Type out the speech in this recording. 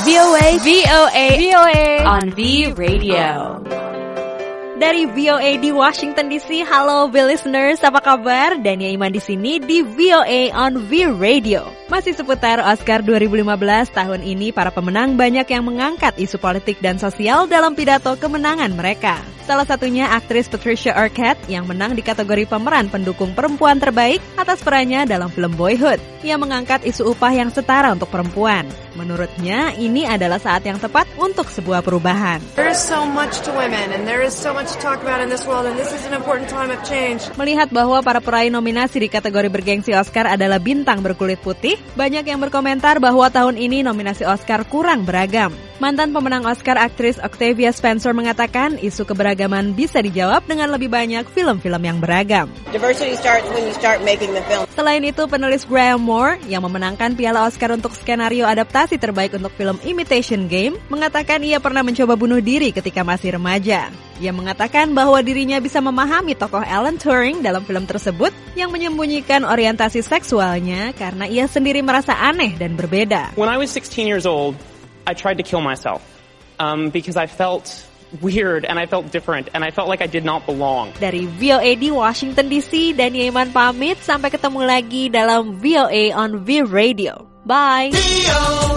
VOA on V Radio. Dari VOA di Washington DC, halo V listeners, apa kabar? Dania Iman di sini di VOA on V Radio. Masih seputar Oscar 2015 tahun ini, para pemenang banyak yang mengangkat isu politik dan sosial dalam pidato kemenangan mereka. Salah satunya aktris Patricia Arquette yang menang di kategori pemeran pendukung perempuan terbaik atas perannya dalam film Boyhood. Ia mengangkat isu upah yang setara untuk perempuan. Menurutnya, ini adalah saat yang tepat untuk sebuah perubahan. There is so much to women and there is so much to talk about in this world and this is an important time of change. Melihat bahwa para peraih nominasi di kategori bergengsi Oscar adalah bintang berkulit putih, banyak yang berkomentar bahwa tahun ini nominasi Oscar kurang beragam. Mantan pemenang Oscar aktris Octavia Spencer mengatakan isu keberagaman bisa dijawab dengan lebih banyak film-film yang beragam. Diversity starts when you start making the film. Selain itu, penulis Graham Moore yang memenangkan piala Oscar untuk skenario adaptasi terbaik untuk film Imitation Game mengatakan ia pernah mencoba bunuh diri ketika masih remaja. Ia mengatakan bahwa dirinya bisa memahami tokoh Alan Turing dalam film tersebut yang menyembunyikan orientasi seksualnya karena ia sendiri merasa aneh dan berbeda. When I was 16 years old, I tried to kill myself because I felt weird and I felt different and I felt like I did not belong. Dari VOA di Washington DC, Dania Iman pamit. Sampai ketemu lagi dalam VOA on V Radio. Bye.